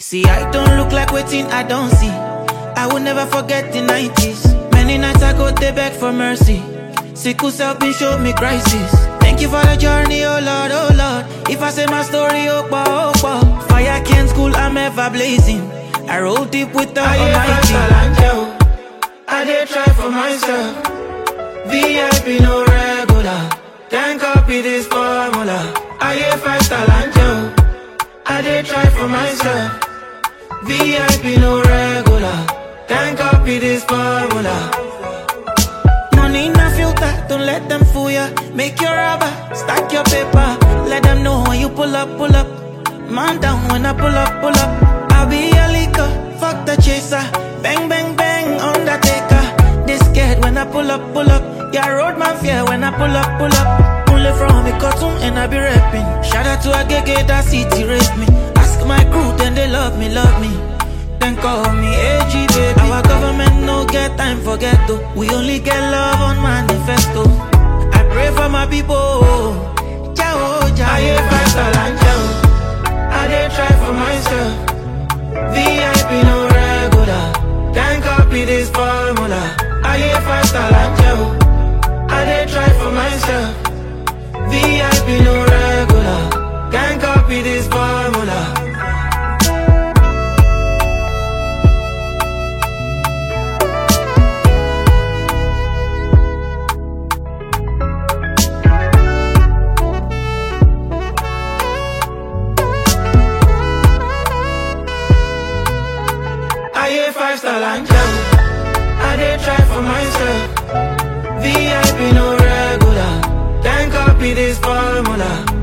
See, I don't look like waiting, I don't see. I will never forget the 90s. Many nights I go they beg for mercy. Sickle self been showed me crisis. Thank you for the journey, oh Lord, oh Lord. If I say my story, oh bah. Fire can't school, I'm ever blazing. I roll deep with the Almighty. I did try for myself. VIP no regular. Can't copy this formula. I hear 5-star Angel. I did try for myself. VIP no regular. Can't copy this formula. Money in a filter, don't let them fool ya. Make your rubber, stack your paper. Let them know when you pull up. Man down when I pull up. I'll be a leaker, fuck the chaser. Bang, Undertaker. They scared when I pull up. Yeah, road man fear when I pull up. Pull it from me cotton and I be rapping. Shout out to Agege, that city raised me. Ask my crew, then they love me. Then call me AG, baby. Our government no get time for ghetto. We only get love on manifesto. I pray for my people. Ciao. I hear 5-star Angel. I did try for myself. VIP no regular. Can't copy this formula. I hear 5-star Angel. I did try for myself. VIP no regular. Can't copy this formula. I hear 5-star Angel. I did try for myself. VIP no regular. Can't copy this formula.